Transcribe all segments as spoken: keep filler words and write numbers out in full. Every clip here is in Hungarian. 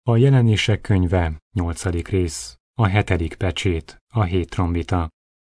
A Jelenések könyve, nyolcadik rész, a hetedik pecsét, a hét trombita.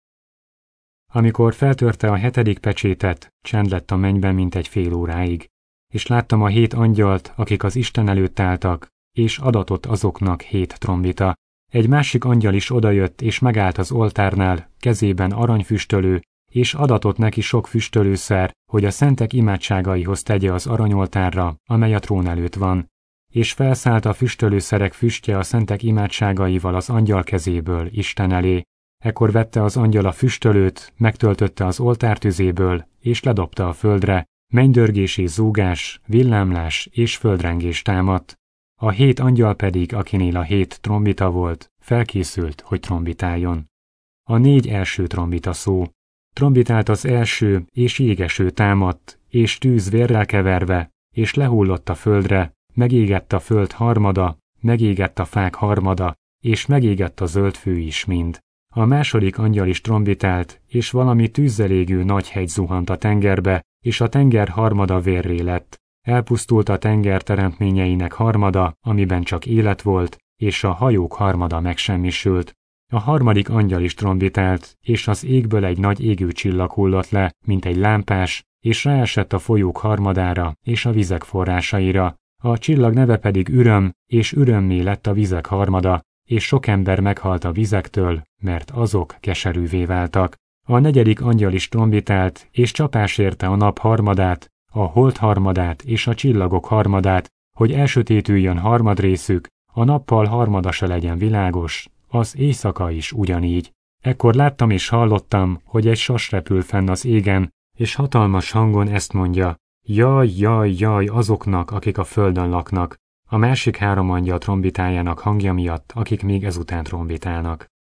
Amikor feltörte a hetedik pecsétet, csend lett a mennyben mintegy fél óráig, és láttam a hét angyalt, akik az Isten előtt álltak, és adatott azoknak hét trombita. Egy másik angyal is odajött, és megállt az oltárnál, kezében aranyfüstölő, és adatott neki sok füstölőszer, hogy a szentek imádságaihoz tegye az aranyoltárra, amely a trón előtt van. És felszállt a füstölőszerek füstje a szentek imádságaival az angyal kezéből Isten elé. Ekkor vette az angyal a füstölőt, megtöltötte az oltár tüzéből, és ledobta a földre. Mennydörgés és zúgás, villámlás és földrengés támadt. A hét angyal pedig, akinél a hét trombita volt, felkészült, hogy trombitáljon. A négy első trombita szó. Trombitált az első, és jégeső támadt, és tűz vérrel keverve, és lehullott a földre, megégett a föld harmada, megégett a fák harmada, és megégett a zöld fű is mind. A második angyal is trombitált, és valami tűzzel égő nagy hegy zuhant a tengerbe, és a tenger harmada vérré lett. Elpusztult a tenger teremtményeinek harmada, amiben csak élet volt, és a hajók harmada megsemmisült. A harmadik angyal is trombitált, és az égből egy nagy égő csillag hullott le, mint egy lámpás, és ráesett a folyók harmadára és a vizek forrásaira. A csillag neve pedig Üröm, és ürömmé lett a vizek harmada, és sok ember meghalt a vizektől, mert azok keserűvé váltak. A negyedik angyal is trombitált, és csapás érte a nap harmadát, a hold harmadát és a csillagok harmadát, hogy elsötétüljön harmadrészük, a nappal harmada se legyen világos, az éjszaka is ugyanígy. Ekkor láttam és hallottam, hogy egy sas repül fenn az égen, és hatalmas hangon ezt mondja: jaj, jaj, jaj azoknak, akik a földön laknak, a másik három angyal trombitájának hangja miatt, akik még ezután trombitálnak.